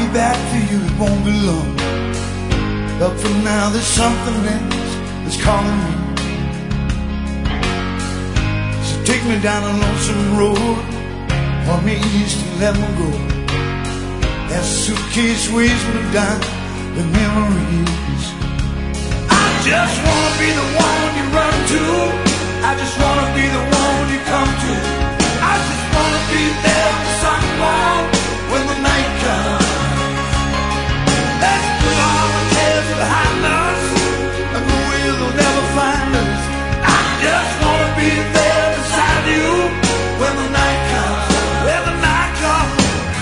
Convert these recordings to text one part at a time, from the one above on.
be back for you, it won't be long. But for now there's something else that's calling me. So take me down a lonesome road, point me east and let me go. That suitcase weighs me down with memories. I just wanna be the one you run to. I just wanna be the one you come to. I just wanna be there for someone when the night comes. Let's put all the cares behind us and go where they'll never find us. I just wanna be there beside you when the night comes. When the night comes.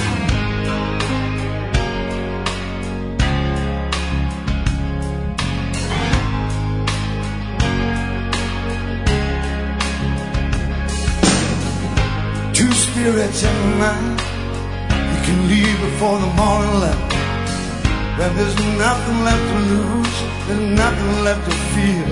Two spirits in the night, you can leave before the morning light. When there's nothing left to lose, there's nothing left to fear.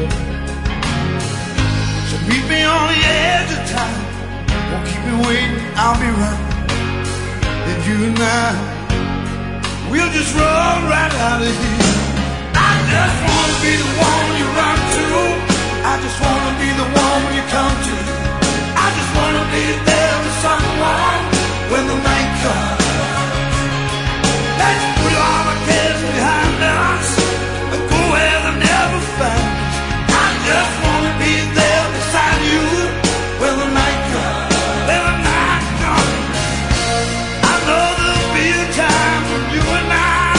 So meet me on the edge of time, won't keep me waiting, I'll be right. Then you and I, we'll just run right out of here. I just wanna be the one you run to. I just wanna be the one you come to. I just wanna be there with someone when the night comes. Let's put all the cares behind us and go where they'll never find us. I just wanna be there beside you when the night comes. When the night comes. I know there'll be a time when you and I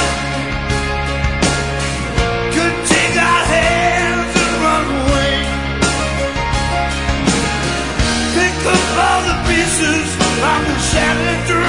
could take our hands and run away. Pick up all the pieces from the shattered dream.